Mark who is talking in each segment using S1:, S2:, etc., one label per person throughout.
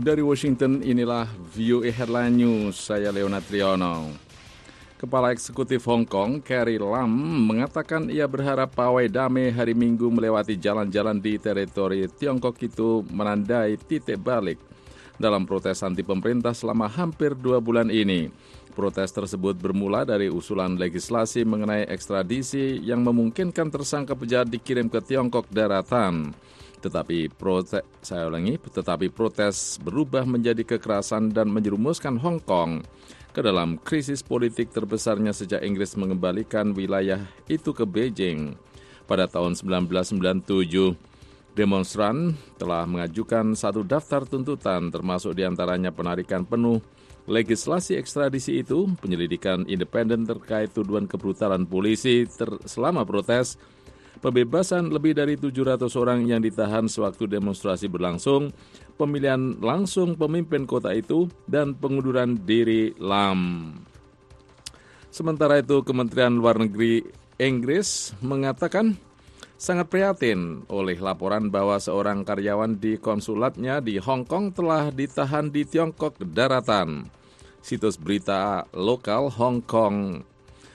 S1: Dari Washington, inilah VOA Headline News. Saya Leonard Triono. Kepala Eksekutif Hong Kong, Carrie Lam, mengatakan ia berharap pawai damai hari Minggu melewati jalan-jalan di teritori Tiongkok itu menandai titik balik dalam protes anti pemerintah selama hampir 2 bulan ini. Protes tersebut bermula dari usulan legislasi mengenai ekstradisi yang memungkinkan tersangka penjahat dikirim ke Tiongkok daratan. Tetapi protes berubah menjadi kekerasan dan menjerumuskan Hong Kong ke dalam krisis politik terbesarnya sejak Inggris mengembalikan wilayah itu ke Beijing. Pada tahun 1997, demonstran telah mengajukan 1 daftar tuntutan, termasuk diantaranya penarikan penuh legislasi ekstradisi itu, penyelidikan independen terkait tuduhan kebrutalan polisi selama protes, pembebasan lebih dari 700 orang yang ditahan sewaktu demonstrasi berlangsung, pemilihan langsung pemimpin kota itu, dan pengunduran diri Lam. Sementara itu, Kementerian Luar Negeri Inggris mengatakan sangat prihatin oleh laporan bahwa seorang karyawan di konsulatnya di Hong Kong telah ditahan di Tiongkok daratan. Situs berita lokal Hong Kong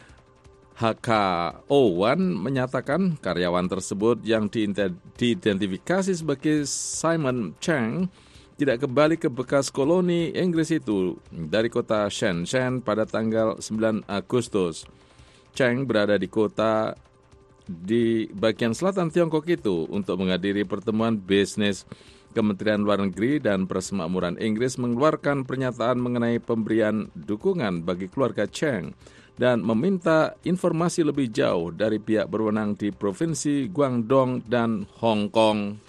S1: HKO1 menyatakan karyawan tersebut yang diidentifikasi sebagai Simon Cheng tidak kembali ke bekas koloni Inggris itu dari kota Shenzhen pada tanggal 9 Agustus. Cheng berada di kota di bagian selatan Tiongkok itu untuk menghadiri pertemuan bisnis. Kementerian Luar Negeri dan Persemakmuran Inggris mengeluarkan pernyataan mengenai pemberian dukungan bagi keluarga Cheng dan meminta informasi lebih jauh dari pihak berwenang di Provinsi Guangdong dan Hong Kong.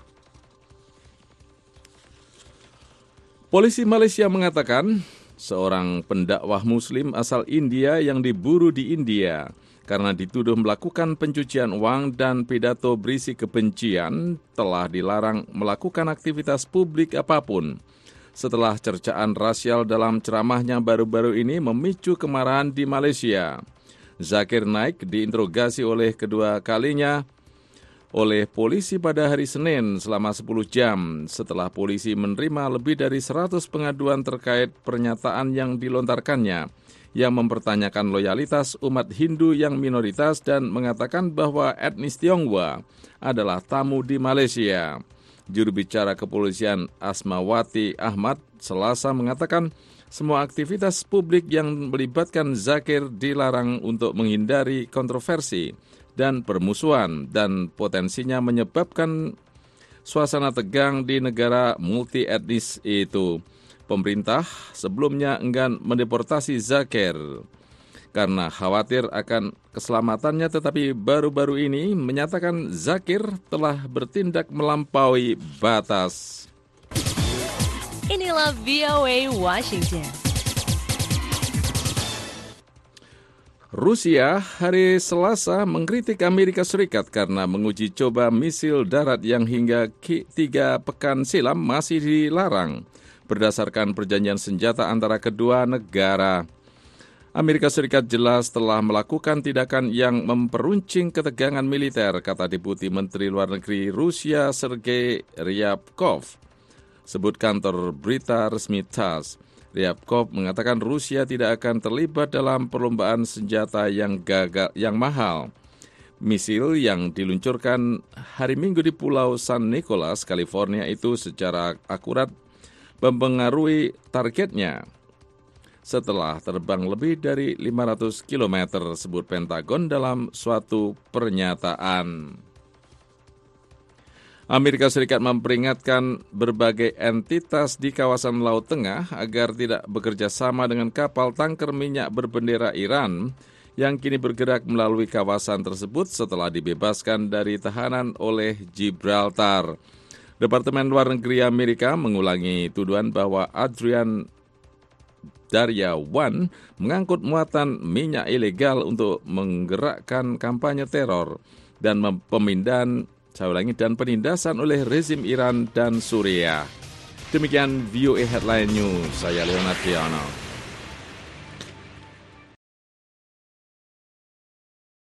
S1: Polisi Malaysia mengatakan seorang pendakwah Muslim asal India yang diburu di India karena dituduh melakukan pencucian uang dan pidato berisi kebencian telah dilarang melakukan aktivitas publik apapun. Setelah cercaan rasial dalam ceramahnya baru-baru ini memicu kemarahan di Malaysia. Zakir Naik diinterogasi oleh kedua kalinya oleh polisi pada hari Senin selama 10 jam setelah polisi menerima lebih dari 100 pengaduan terkait pernyataan yang dilontarkannya yang mempertanyakan loyalitas umat Hindu yang minoritas dan mengatakan bahwa etnis Tionghoa adalah tamu di Malaysia. Juru bicara kepolisian Asmawati Ahmad Selasa mengatakan semua aktivitas publik yang melibatkan Zakir dilarang untuk menghindari kontroversi dan permusuhan dan potensinya menyebabkan suasana tegang di negara multi-etnis itu. Pemerintah sebelumnya enggan mendeportasi Zakir karena khawatir akan keselamatannya, tetapi baru-baru ini menyatakan Zakir telah bertindak melampaui batas.
S2: Inilah VOA Washington.
S1: Rusia hari Selasa mengkritik Amerika Serikat karena menguji coba misil darat yang hingga 3 pekan silam masih dilarang berdasarkan perjanjian senjata antara kedua negara. Amerika Serikat jelas telah melakukan tindakan yang memperuncing ketegangan militer, kata Deputi Menteri Luar Negeri Rusia Sergei Ryabkov. Sebut kantor berita resmi TASS. Ryabkov mengatakan Rusia tidak akan terlibat dalam perlombaan senjata yang mahal. Misil yang diluncurkan hari Minggu di Pulau San Nicolas, California itu secara akurat mempengaruhi targetnya. Setelah terbang lebih dari 500 km, sebut Pentagon dalam suatu pernyataan. Amerika Serikat memperingatkan berbagai entitas di kawasan Laut Tengah agar tidak bekerja sama dengan kapal tanker minyak berbendera Iran yang kini bergerak melalui kawasan tersebut setelah dibebaskan dari tahanan oleh Gibraltar. Departemen Luar Negeri Amerika mengulangi tuduhan bahwa Adrian Darya One mengangkut muatan minyak ilegal untuk menggerakkan kampanye teror dan penindasan oleh rezim Iran dan Suriah. Demikian VOA Headline News, saya Leonard Triono.